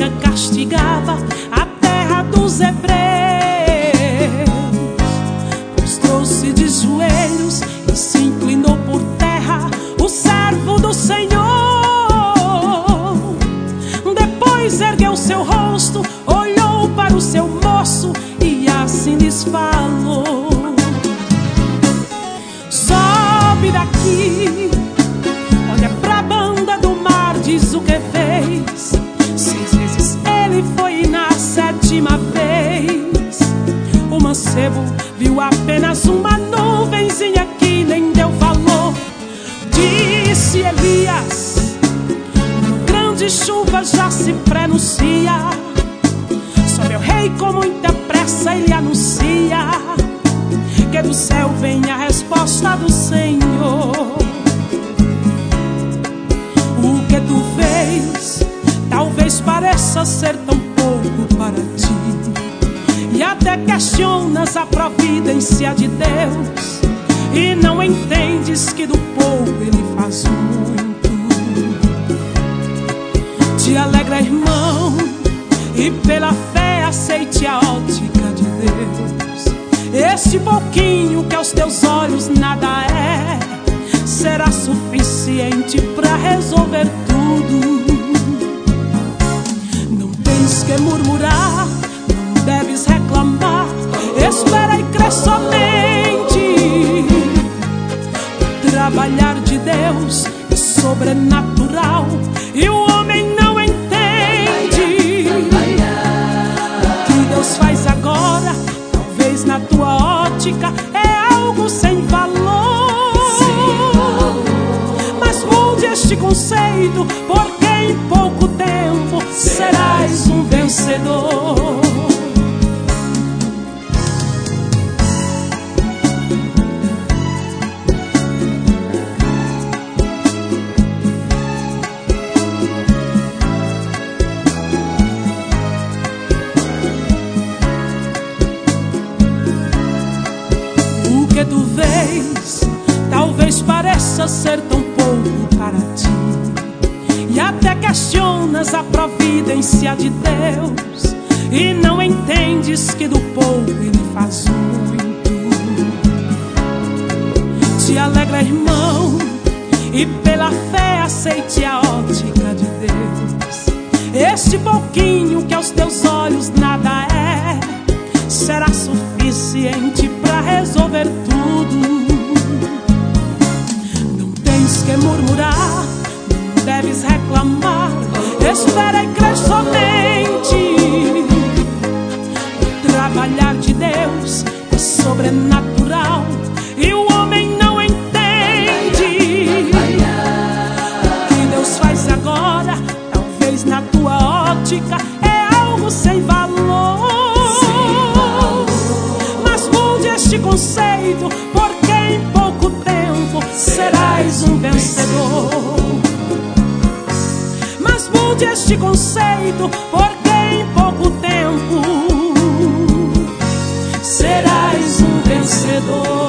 castigava a terra dos hebreus. Prostrou-se de joelhos e se inclinou por terra o servo do Senhor. Depois ergueu seu rosto, olhou para o seu moço e assim lhes falou: sobe daqui, olha pra banda do mar, diz o que fez. 6 vezes ele foi e na 7ª vez o mancebo viu apenas uma nuvenzinha que nem deu valor. Disse Elias: uma grande chuva já se prenuncia. Só meu rei com muita pressa ele anuncia que do céu vem a resposta do Senhor. O que tu vês talvez pareça ser tão pouco para ti, e até questionas a providência de Deus, e não entendes que do pouco ele faz muito. Te alegra, irmão, e pela fé aceite a ótica de Deus. Este pouquinho que aos teus olhos nada é, será suficiente para resolver tudo. Não tens que murmurar, não deves reclamar. Espera e crê somente. O trabalhar de Deus é sobrenatural e o homem não entende. O que Deus faz agora, talvez na tua ótica, é algo sem valor. Mas mude este conceito, porque em pouco tempo serás um vencedor. O que tu vês talvez pareça ser tão pouco para ti, e até questionas a providência de Deus, e não entendes que do pouco ele faz muito. Te alegra, irmão, e pela fé aceite a ótica de Deus. Este pouquinho que aos teus olhos nada é, será suficiente para resolver tudo. Não tens que murmurar, não deves reclamar. Espera e crê somente. O trabalhar de Deus é sobrenatural e o homem não entende. O que Deus faz agora, talvez na tua ótica, é algo sem valor. Mas mude este conceito, porque em pouco tempo serás um vencedor. Mas mude este conceito, porque em pouco tempo serás um vencedor.